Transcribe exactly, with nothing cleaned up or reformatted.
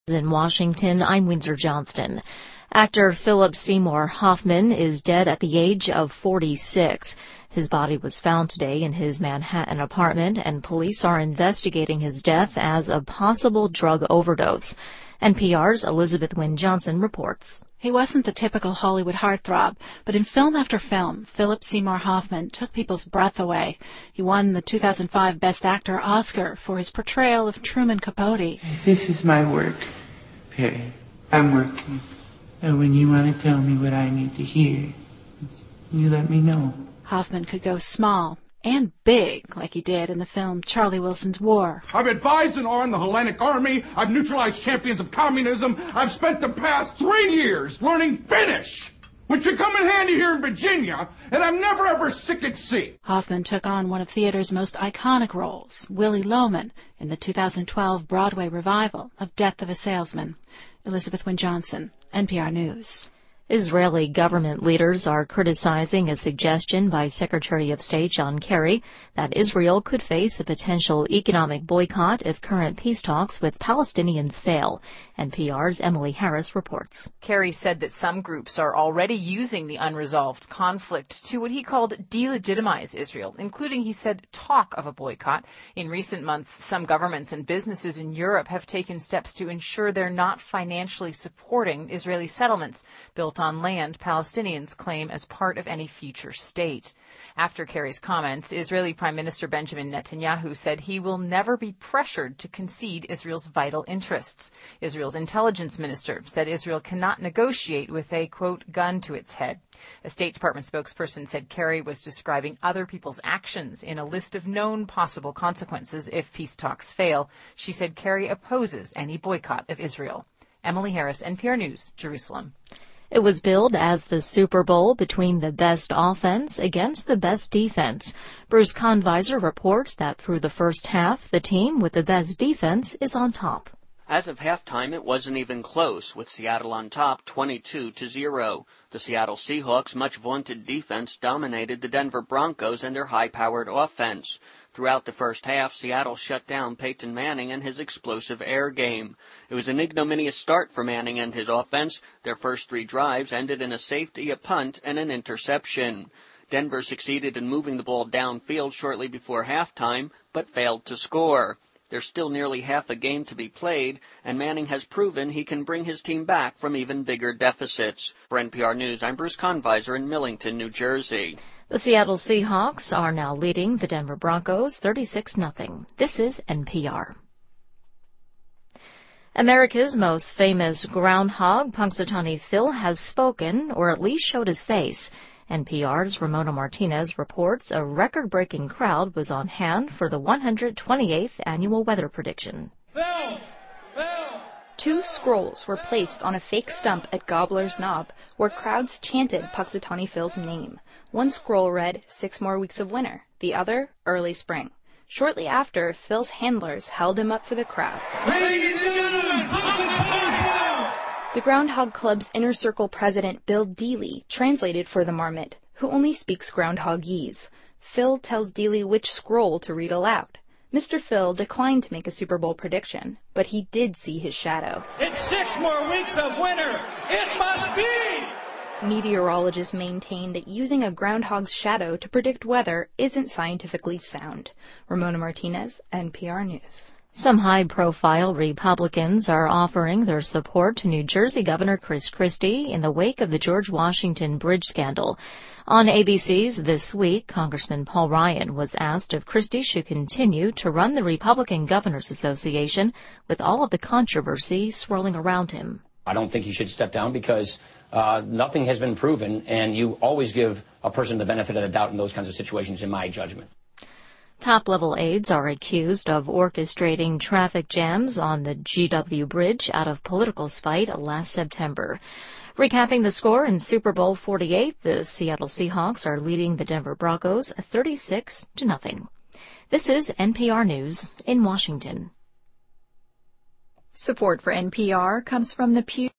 In Washington, I'm Windsor Johnston. Actor Philip Seymour Hoffman is dead at the age of forty-six. His body was found today in his Manhattan apartment, and police are investigating his death as a possible drug overdose. N P R's Elizabeth Wynne Johnson reports. He wasn't the typical Hollywood heartthrob, but in film after film, Philip Seymour Hoffman took people's breath away. He won the two thousand five Best Actor Oscar for his portrayal of Truman Capote. This is my work, Perry. I'm working. And when you want to tell me what I need to hear, you let me know. Hoffman could go small and big, like he did in the film Charlie Wilson's War. I've advised and armed the Hellenic Army. I've neutralized champions of communism. I've spent the past three years learning Finnish, which should come in handy here in Virginia, and I'm never ever sick at sea. Hoffman took on one of theater's most iconic roles, Willy Loman, in the two thousand twelve Broadway revival of Death of a Salesman. Elizabeth Wynne Johnson, N P R News. Israeli government leaders are criticizing a suggestion by Secretary of State John Kerry that Israel could face a potential economic boycott if current peace talks with Palestinians fail. N P R's Emily Harris reports. Kerry said that some groups are already using the unresolved conflict to what he called delegitimize Israel, including, he said, talk of a boycott. In recent months, some governments and businesses in Europe have taken steps to ensure they're not financially supporting Israeli settlements built on land Palestinians claim as part of any future state. After Kerry's comments, Israeli Prime Minister Benjamin Netanyahu said he will never be pressured to concede Israel's vital interests. Israel's intelligence minister said Israel cannot negotiate with a, quote, gun to its head. A State Department spokesperson said Kerry was describing other people's actions in a list of known possible consequences if peace talks fail. She said Kerry opposes any boycott of Israel. Emily Harris, N P R News, Jerusalem. It was billed as the Super Bowl between the best offense against the best defense. Bruce Convisor reports that through the first half, the team with the best defense is on top. As of halftime, it wasn't even close, with Seattle on top twenty-two to zero. The Seattle Seahawks' much-vaunted defense dominated the Denver Broncos and their high-powered offense. Throughout the first half, Seattle shut down Peyton Manning and his explosive air game. It was an ignominious start for Manning and his offense. Their first three drives ended in a safety, a punt, and an interception. Denver succeeded in moving the ball downfield shortly before halftime, but failed to score. There's still nearly half a game to be played, and Manning has proven he can bring his team back from even bigger deficits. For N P R News, I'm Bruce Convisor in Millington, New Jersey. The Seattle Seahawks are now leading the Denver Broncos thirty-six nothing. This is N P R. America's most famous groundhog, Punxsutawney Phil, has spoken, or at least showed his face. N P R's Ramona Martinez reports a record-breaking crowd was on hand for the one hundred twenty-eighth annual weather prediction. Phil! Phil! Two scrolls were placed on a fake stump at Gobbler's Knob, where crowds chanted Punxsutawney Phil's name. One scroll read, six more weeks of winter. The other, early spring. Shortly after, Phil's handlers held him up for the crowd. Ladies and gentlemen, Punxsutawney Phil! The Groundhog Club's Inner Circle president, Bill Deely, translated for the marmot, who only speaks Groundhogese. Phil tells Deely which scroll to read aloud. Mister Phil declined to make a Super Bowl prediction, but he did see his shadow. It's six more weeks of winter. It must be! Meteorologists maintain that using a groundhog's shadow to predict weather isn't scientifically sound. Ramona Martinez, N P R News. Some high-profile Republicans are offering their support to New Jersey Governor Chris Christie in the wake of the George Washington Bridge scandal. On A B C's This Week, Congressman Paul Ryan was asked if Christie should continue to run the Republican Governors Association with all of the controversy swirling around him. I don't think he should step down because uh, nothing has been proven, and you always give a person the benefit of the doubt in those kinds of situations, in my judgment. Top-level aides are accused of orchestrating traffic jams on the G W Bridge out of political spite last September. Recapping the score in Super Bowl forty-eight, the Seattle Seahawks are leading the Denver Broncos thirty-six to nothing. This is N P R News in Washington. Support for N P R comes from the Pew